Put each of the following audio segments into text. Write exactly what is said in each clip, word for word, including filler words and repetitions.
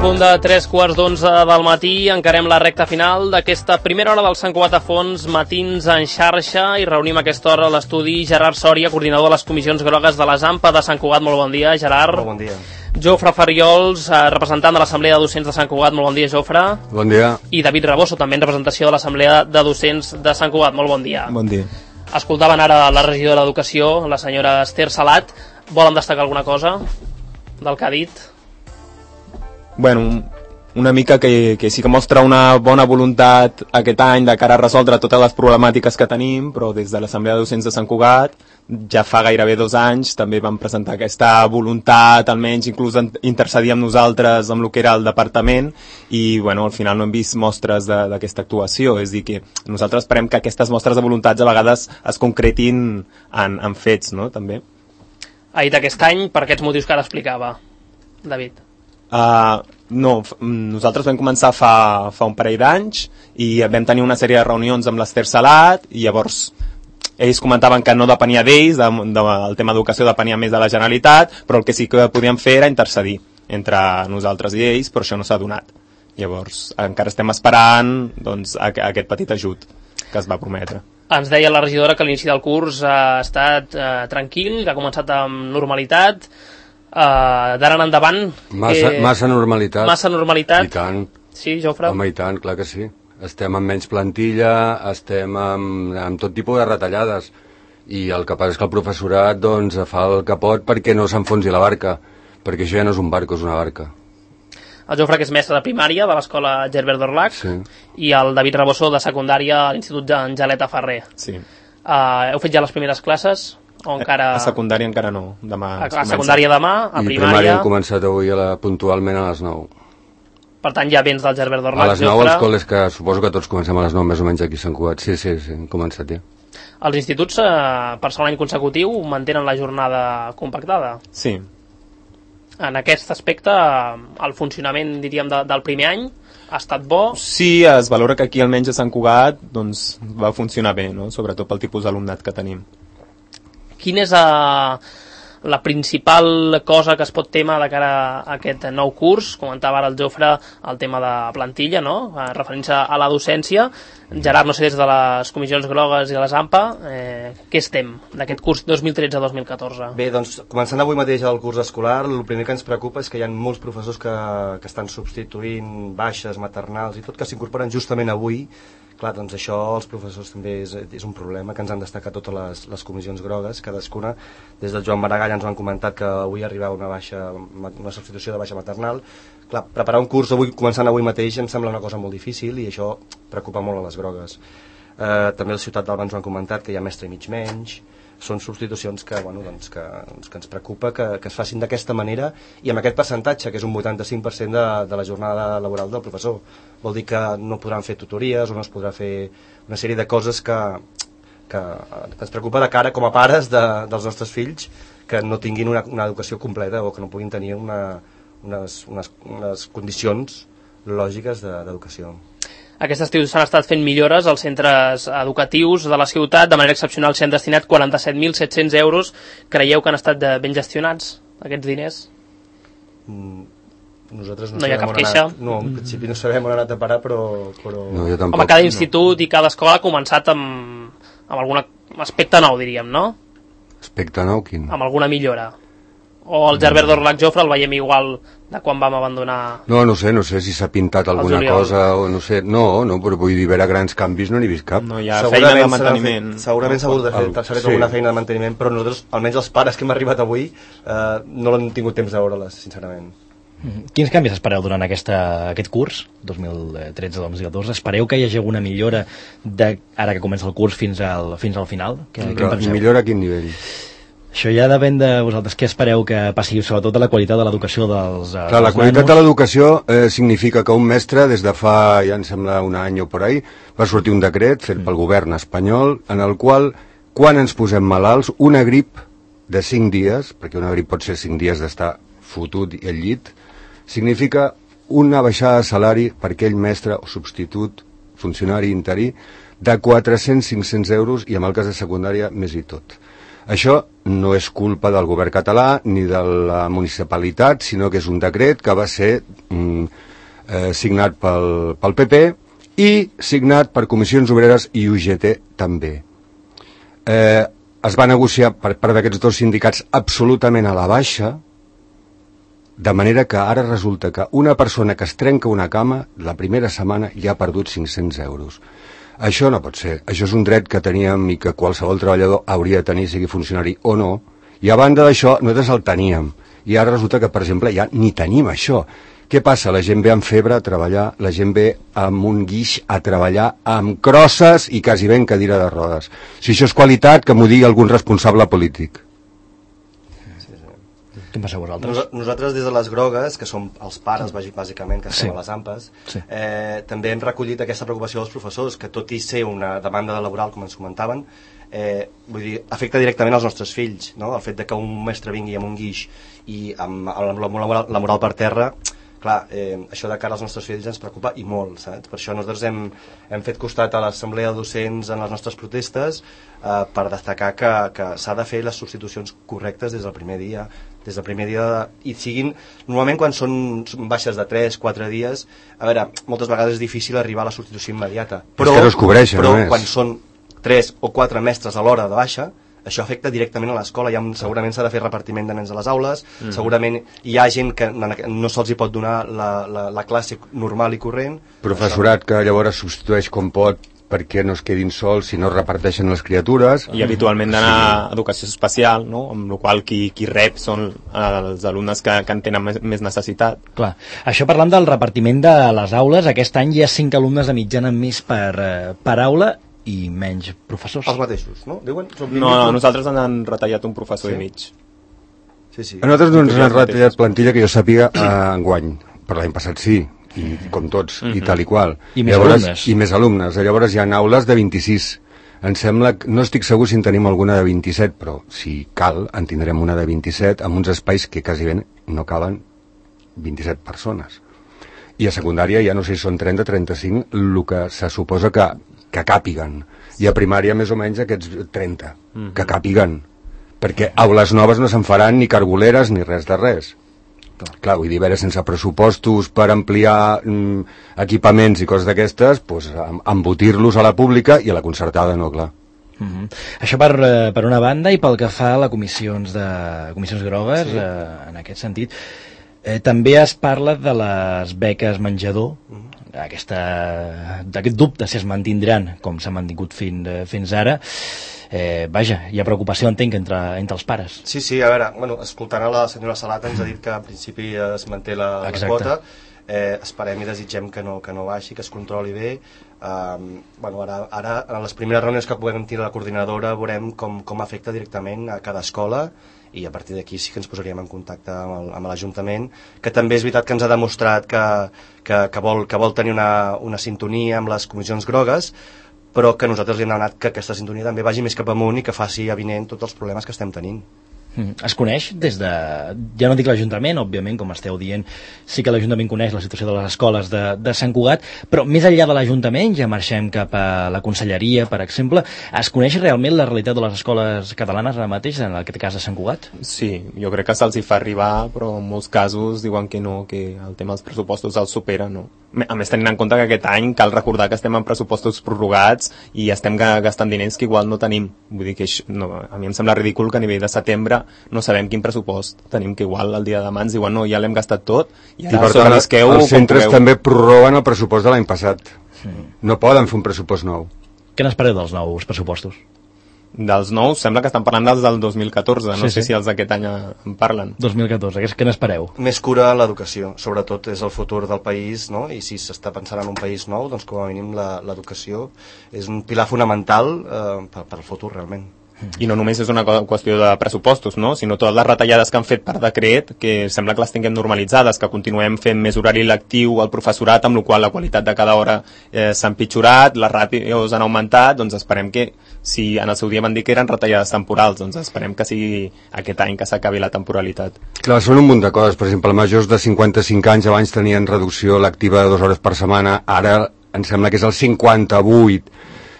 punt de tres quarts d'onze del matí, encarem la recta final d'aquesta primera hora del Sant Cugat a fons, matins en xarxa, i reunim a aquesta hora a l'estudi Gerard Sòria, coordinador de les comissions grogues de la Zampa de Sant Cugat. Molt bon dia, Gerard. Molt bon dia. Jofre Farriols, representant de l'Assemblea de Docents de Sant Cugat. Molt bon dia, Jofre. Bon dia. I David Raboso, també en representació de l'Assemblea de Docents de Sant Cugat. Molt bon dia. Bon dia. Escoltaven ara la regidora d'Educació, la senyora Esther Salat. Volen destacar alguna cosa del que ha dit? Bueno, una mica que, que sí que mostra una bona voluntat aquest any de cara a resoldre totes les problemàtiques que tenim, però des de l'Assemblea de Docents de Sant Cugat ja fa gairebé dos anys també vam presentar aquesta voluntat, almenys inclús intercedir amb nosaltres amb el que era el departament, i bueno, al final no hem vist mostres d'aquesta actuació. És a dir, que nosaltres esperem que aquestes mostres de voluntats a vegades es concretin en, en fets, no? També. Ha dit aquest any per aquests motius que ara explicava, David. Uh, no, nosaltres vam començar fa, fa un parell d'anys i vam tenir una sèrie de reunions amb l'Esther Salat, i llavors ells comentaven que no depenia d'ells, de, de, el tema d'educació depenia més de la Generalitat, però el que sí que podíem fer era intercedir entre nosaltres i ells, però això no s'ha donat. Llavors encara estem esperant, doncs, a, a aquest petit ajut que es va prometre. Ens deia la regidora que l'inici del curs ha estat eh, tranquil, que ha començat amb normalitat. Uh, d'ara en endavant massa, eh, massa normalitat massa normalitat i tant. Sí, Jofre? Home, i tant, clar que sí. Estem amb menys plantilla, estem amb, amb tot tipus de retallades, i el que passa és que el professorat doncs, fa el que pot perquè no s'enfonsi la barca, perquè això ja no és un barco, és una barca. El Jofre, que és mestre de primària de l'escola Gerbert d'Orlac, sí. I el David Raboso, de secundària a l'Institut Angeleta Ferrer. Sí. Uh, heu fet ja les primeres classes? O encara... A secundària encara no. Demà a, a secundària demà, a I primària... I primària hem començat avui a la, puntualment a les nou. Per tant, ja vens del Gerbert d'Orlac, a les nou, els col·les, que suposo que tots comencem a les nou més o menys aquí a Sant Cugat. Sí, sí, sí, hem començat ja. Els instituts, eh, per segon any consecutiu, mantenen la jornada compactada. Sí. En aquest aspecte, el funcionament, diríem, de, del primer any ha estat bo? Sí, es valora que aquí almenys a Sant Cugat doncs, va funcionar bé, no? Sobretot pel tipus d'alumnat que tenim. Quina és a, la principal cosa que es pot tema de cara a aquest nou curs? Comentava ara el Jofre el tema de plantilla, no? Referint-se a la docència. Gerard, no sé, des de les comissions grogues i la Zampa, eh, què estem d'aquest curs dos mil tretze dos mil catorze? Bé, doncs, començant avui mateix el curs escolar, el primer que ens preocupa és que hi ha molts professors que, que estan substituint baixes maternals i tot, que s'incorporen justament avui. Clar, doncs això els professors també és, és un problema que ens han destacat totes les, les comissions grogues, cadascuna. Des del Joan Maragall ens han comentat que avui arribava una, baixa, una substitució de baixa maternal. Clar, preparar un curs avui, començant avui mateix, em sembla una cosa molt difícil, i això preocupa molt a les grogues. Eh, també a la ciutat d'Alba ens ho han comentat, que hi ha mestre i mig menys. Són substitucions que, bueno, doncs, que, que ens preocupa que, que es facin d'aquesta manera i amb aquest percentatge, que és un vuitanta-cinc per cent de, de la jornada laboral del professor. Vol dir que no podran fer tutories o no es podrà fer una sèrie de coses que, que, que ens preocupa de cara com a pares de, dels nostres fills, que no tinguin una, una educació completa o que no puguin tenir una, unes, unes, unes condicions lògiques d'educació. Aquest estiu s'han estat fent millores als centres educatius de la ciutat, de manera excepcional s'hi han destinat quaranta-set mil set-cents euros. Creieu que han estat ben gestionats aquests diners? Mm, nosaltres no, no hi ha cap queixa? Anat, no, en principi no sabem on ha anat a parar, però... però... No, jo tampoc. Home, cada institut no. I cada escola ha començat amb, amb algun aspecte nou, diríem, no? Aspecte nou, quin? Amb alguna millora. O el Gerbert d'Orlac, Jofre, el veiem igual de quan vam abandonar... No, no sé, no sé si s'ha pintat alguna cosa o no sé, no, no, però vull dir, veure grans canvis no n'he vist cap. No hi ha feina de manteniment. Fet, segurament s'ha hagut de fer, s'ha fet sí. alguna feina de manteniment, però nosaltres, almenys els pares que hem arribat avui, eh, no l'hem tingut temps de veure-les, sincerament. Quins canvis espereu durant aquesta, aquest curs, dos mil tretze dos mil catorze? Espereu que hi hagi alguna millora de, ara que comença el curs fins al, fins al final? Que, però, millora a quin nivell? Això ja depèn de vosaltres. Què espereu que passi, sobretot de la qualitat de l'educació dels, eh, Clar, la dels qualitat nanos? de l'educació eh, significa que un mestre, des de fa, ja em sembla, un any o por ahí, va sortir un decret fet pel govern espanyol, en el qual, quan ens posem malalts, una grip de cinc dies, perquè una grip pot ser cinc dies d'estar fotut i al llit, significa una baixada de salari per aquell mestre o substitut, funcionari interí, de quatre-cents a cinc-cents euros, i en el cas de secundària, més i tot. Això no és culpa del govern català ni de la municipalitat, sinó que és un decret que va ser mm, eh, signat pel, pel P P i signat per Comissions Obreres i U G T també. Eh, es va negociar per part d'aquests dos sindicats absolutament a la baixa, de manera que ara resulta que una persona que es trenca una cama la primera setmana ja ha perdut cinc-cents euros. Això no pot ser. Això és un dret que teníem i que qualsevol treballador hauria de tenir, sigui funcionari o no. I a banda d'això, nosaltres el teníem. I ara resulta que, per exemple, ja ni tenim això. Què passa? La gent ve amb febre a treballar, la gent ve amb un guix a treballar, amb crosses i quasi ben cadira de rodes. Si això és qualitat, que m'ho digui algun responsable polític. Què passa vosaltres? Nos, nosaltres des de les grogues, que som els pares bàsicament, que estem Sí. a les AMPAs, Sí. eh, també hem recollit aquesta preocupació dels professors, que tot i ser una demanda laboral, com ens comentaven, eh, vull dir, afecta directament als nostres fills, no? El fet de que un mestre vingui amb un guix i amb, amb la, moral, la moral per terra, clar, eh, això de cara als nostres fills ens preocupa i molt, saps? Per això nosaltres hem, hem fet costat a l'assemblea de docents en les nostres protestes eh, per destacar que, que s'ha de fer les substitucions correctes des del primer dia, des del primer dia de, i siguin, normalment quan són baixes de tres quatre dies, a veure, moltes vegades és difícil arribar a la substitució immediata, però, és que no es cobreixen, però només. quan són tres o quatre mestres a l'hora de baixa, això afecta directament a l'escola. Ja segurament s'ha de fer repartiment de nens a les aules, mm. segurament hi ha gent que no se'ls hi pot donar la, la, la classe normal i corrent. Professorat que llavors substitueix com pot perquè no es quedin sols si no reparteixen les criatures. I habitualment d'anar a educació especial, no? Amb la qual qui, qui rep són els alumnes que, que en tenen més, més necessitat. Clar. Això parlant del repartiment de les aules, aquest any hi ha cinc alumnes de mitjana més per, eh, per aula i menys professors. Els mateixos, no? Diuen? No, no, nosaltres ens han retallat un professor sí? i mig. Sí, sí. A nosaltres no ens han retallat plantilla que jo sàpiga eh, enguany, però l'any passat sí, i com tots, mm -hmm. i tal i qual. I més llavors, alumnes. I més alumnes. Llavors hi ha aules de vint-i-sis. Em sembla, no estic segur si en tenim alguna de vint-i-set, però si cal, en tindrem una de vint-i-set amb uns espais que quasi ben no caben vint-i-set persones. I a secundària ja no sé si són trenta o trenta-cinc, el que se suposa que que càpiguen, i a primària més o menys aquests trenta, mm-hmm. que càpiguen, perquè aules noves no se'n faran ni cargoleres ni res de res. Clar, Clar vull dir, veure, sense pressupostos per ampliar mm, equipaments i coses d'aquestes, pues, embotir-los a la pública i a la concertada no, clar. Mm-hmm. Això per, per una banda, i pel que fa a les comissions, de, comissions grogues, sí. eh, en aquest sentit, eh, també es parla de les beques menjador, mm-hmm. aquesta d'aquest dubte si es mantindran com s'ha mantingut fins, fins ara. Eh, vaja, hi ha preocupació, entenc, entre, entre els pares. Sí, sí, a veure, bueno, escoltant a la senyora Salata ens ha dit que en principi es manté la, la quota, eh, esperem i desitgem que no, que no baixi, que es controli bé. Um, bueno, ara, ara en les primeres reunions que puguem tenir la coordinadora veurem com, com afecta directament a cada escola, i a partir d'aquí sí que ens posaríem en contacte amb l'Ajuntament, que també és veritat que ens ha demostrat que, que, que, vol, que vol tenir una, una sintonia amb les comissions grogues, però que nosaltres li hem demanat que aquesta sintonia també vagi més cap amunt i que faci avinent tots els problemes que estem tenint. Es coneix des de... Ja no dic l'Ajuntament, òbviament, com esteu dient, sí que l'Ajuntament coneix la situació de les escoles de, de Sant Cugat, però més enllà de l'Ajuntament, ja marxem cap a la Conselleria, per exemple, es coneix realment la realitat de les escoles catalanes ara mateix, en aquest cas de Sant Cugat? Sí, jo crec que se'ls hi fa arribar, però en molts casos diuen que no, que el tema dels pressupostos els supera, no? A més, tenint en compte que aquest any cal recordar que estem en pressupostos prorrogats i estem gastant diners que igual no tenim. Vull dir que això, no, a mi em sembla ridícul que a nivell de setembre no sabem quin pressupost tenim, que igual el dia de demà ens diuen no, ja l'hem gastat tot i ara I per tant, sobrevisqueu, els centres pugueu. també prorroguen el pressupost de l'any passat. Mm. No poden fer un pressupost nou. Què n'espereu dels nous pressupostos? Dels nous, sembla que estan parlant dels del dos mil catorze, no sí, sé sí. si els d'aquest any en parlen. dos mil catorze, què n'espereu? Més cura en l'educació, sobretot és el futur del país, no? I si s'està pensant en un país nou, doncs com a mínim l'educació és un pilar fonamental eh, per, per al futur realment. I no només és una qüestió de pressupostos, no? Sinó totes les retallades que han fet per decret, que sembla que les tinguem normalitzades, que continuem fent més horari lectiu al professorat, amb la qual la qualitat de cada hora eh, s'ha empitjorat, les ràtios han augmentat, doncs esperem que, si en el seu dia van dir que eren retallades temporals, doncs esperem que sigui aquest any que s'acabi la temporalitat. Clar, són un munt de coses. Per exemple, majors de cinquanta-cinc anys abans tenien reducció lectiva de dues hores per setmana, ara em sembla que és el cinquanta-vuit.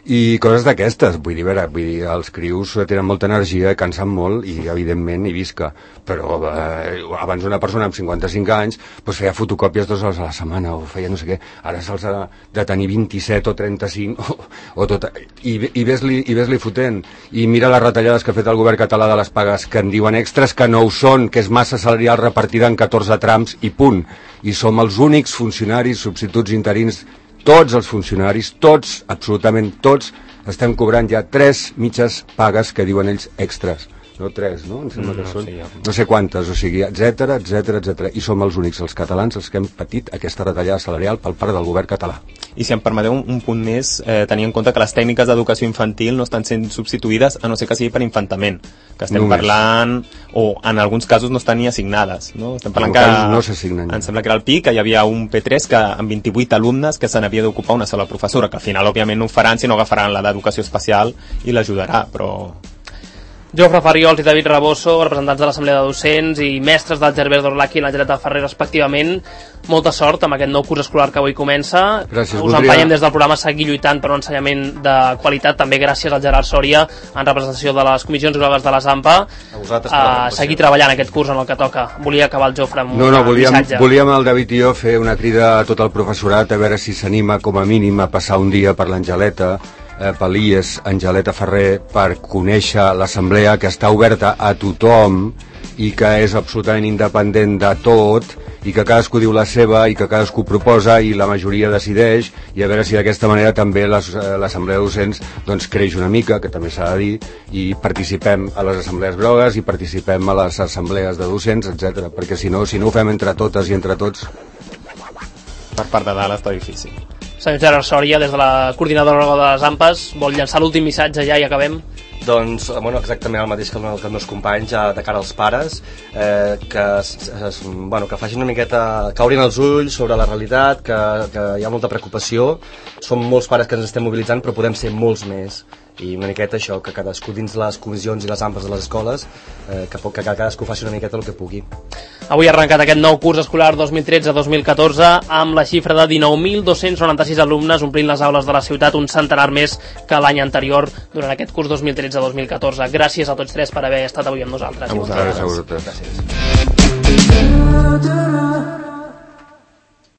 I coses d'aquestes, vull dir, veure, vull dir, els crius tenen molta energia, cansen molt i, evidentment, hi visca. Però eh, abans una persona amb cinquanta-cinc anys doncs feia fotocòpies dues hores a la setmana o feia no sé què. Ara se'ls ha de tenir vint-i-set o trenta-cinc o, o tot, i, i ves-li i ves-li fotent. I mira les retallades que ha fet el govern català de les pagues, que en diuen extras, que no ho són, que és massa salarial repartida en catorze trams i punt. I som els únics funcionaris, substituts interins, tots els funcionaris, tots, absolutament tots, estem cobrant ja tres mitges pagues que diuen ells extras. No tres, no? Em sembla que són no sé quantes, o sigui, etcètera, etcètera, etcètera. I som els únics, els catalans, els que hem patit aquesta retallada salarial per part del govern català. I si em permeteu un, un punt més, eh, tenir en compte que les tècniques d'educació infantil no estan sent substituïdes, a no ser que sigui per infantament, que estem Només. parlant, o en alguns casos no estan ni assignades, no? Estem parlant En que, no s'assignen. em sembla que era el P I, que hi havia un P tres que amb vint-i-vuit alumnes que se n'havia d'ocupar una sola professora, que al final òbviament no ho faran si no agafaran la d'educació especial i l'ajudarà, però... Jofre Farriols i David Raboso, representants de l'Assemblea de Docents i mestres del Gerbert d'Orlaki i la Gereta Ferrer, respectivament. Molta sort amb aquest nou curs escolar que avui comença. Gràcies, Us voldria... empenyem des del programa a seguir lluitant per un ensenyament de qualitat, també gràcies al Gerard Sòria, en representació de les comissions grogues de la Zampa, A vosaltres per la a preocupació. seguir treballant aquest curs en el que toca. Volia acabar el Jofre amb No, no, un volíem, missatge. volíem el David i jo fer una crida a tot el professorat a veure si s'anima com a mínim a passar un dia per l'Angeleta, eh, per l'I E S Angeleta Ferrer, per conèixer l'assemblea que està oberta a tothom i que és absolutament independent de tot i que cadascú diu la seva i que cadascú proposa i la majoria decideix, i a veure si d'aquesta manera també les, eh, l'assemblea de docents doncs, creix una mica, que també s'ha de dir, i participem a les assemblees grogues i participem a les assemblees de docents, etcètera. Perquè si no, si no ho fem entre totes i entre tots... Per part de dalt està difícil. Senyor Gerard Sòria, des de la coordinadora de les AMPAs, vol llançar l'últim missatge ja i acabem? Doncs, bueno, exactament el mateix que, el, que els meus companys, ja de cara als pares, eh, que, es, es, bueno, que facin una miqueta, que obrin els ulls sobre la realitat, que, que hi ha molta preocupació. Som molts pares que ens estem mobilitzant, però podem ser molts més. I una miqueta això, que cadascú dins les comissions i les AMPAs de les escoles, eh, que, que cadascú faci una miqueta el que pugui. Avui ha arrencat aquest nou curs escolar dos mil tretze dos mil catorze amb la xifra de dinou mil dos-cents noranta-sis alumnes omplint les aules de la ciutat, un centenar més que l'any anterior durant aquest curs dos mil tretze dos mil catorze. Gràcies a tots tres per haver estat avui amb nosaltres. A vosaltres. A vosaltres. Gràcies.